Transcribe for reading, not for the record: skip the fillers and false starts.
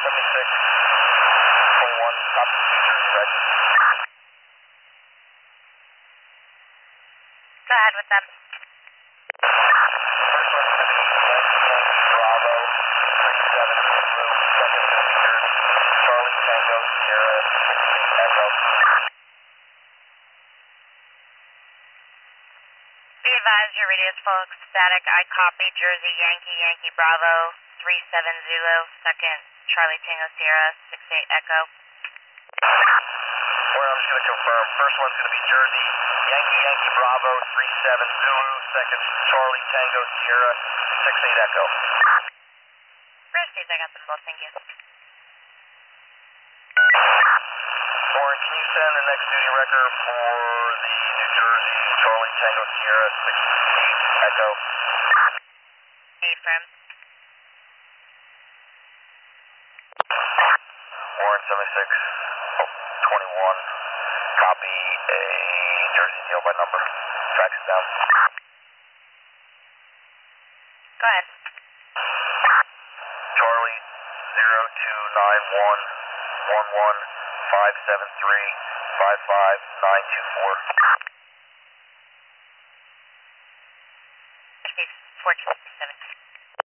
21, copy, New Jersey Register. Go ahead with them. First one's going to be Yankee Bravo, 37 Zulu, second New Jersey, Charlie Tango Sierra, 68 Echo. Be advised your radio is full of static. I copy Jersey Yankee, Yankee Bravo, 37 Zulu, second Charlie Tango Sierra, 68 Echo. Well, I'm just going to confirm. First one's going to be Jersey Yankee, Yankee Bravo, 37 Zulu, second Charlie Tango Sierra, 68 Echo. Received, I got them both, thank you. Warren, can you send the next duty record for the New Jersey Charlie Tango Sierra, 68 Echo? Affirm. Warren 76, 21, copy a Jersey deal by number. Tracks down. Go ahead. Charlie 0291 573 55924. Received, 1467.